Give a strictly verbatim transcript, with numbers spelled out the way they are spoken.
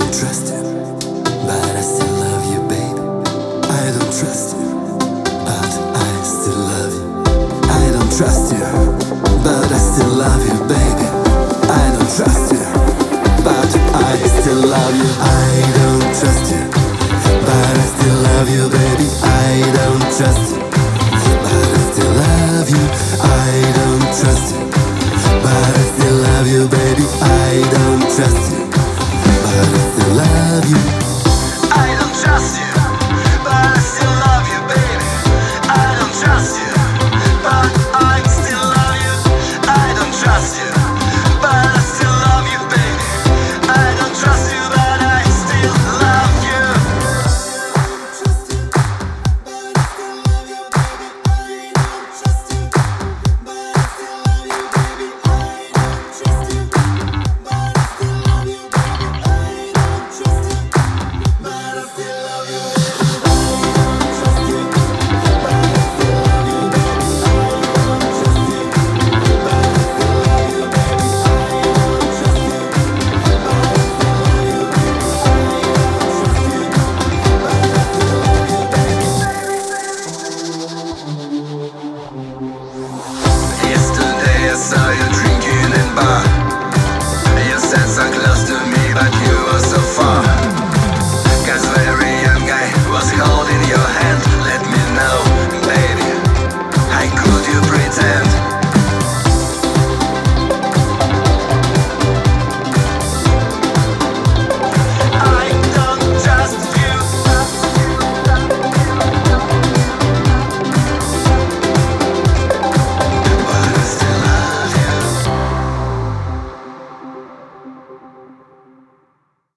don't trust you, but I still love you, baby. I don't trust you, but I still love you. I don't trust you, but I still love you, baby. I don't trust you, but I still love you. I don't trust you, but I still love you, baby. I don't trust you, but I still love you. I don't trust you, but I still love you, baby. I don't trust you.